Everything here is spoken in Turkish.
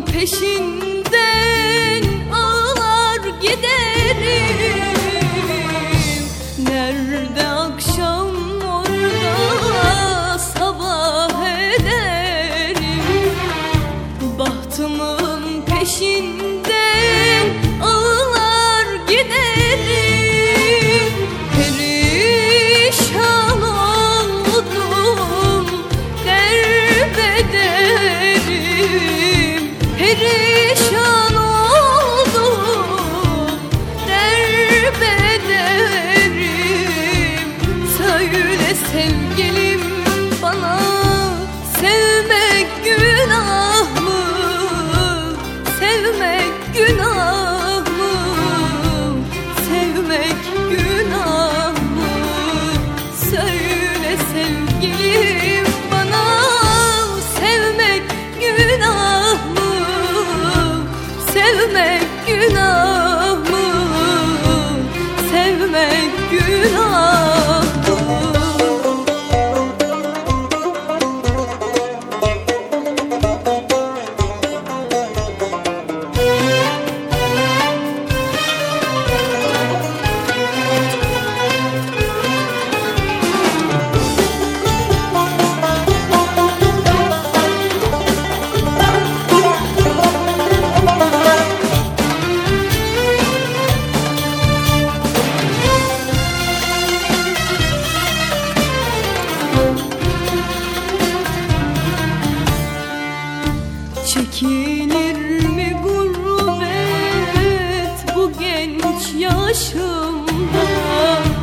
peşinden ağlar giderim. Nerede akşam orada sabah ederim. Bahtımın peşinden ağlar giderim. Perişan oldum, derbederim. Perişan oldum, derbederim. Söyle sevgilim bana, sevmek günah mı? Sevmek günah mı? Sevmek günah mı? Söyle sevgilim bana, sevmek günah mı? Sevmek günah mı? Sevmek günah mı? Çekilir mi gurbet bu genç yaşımda?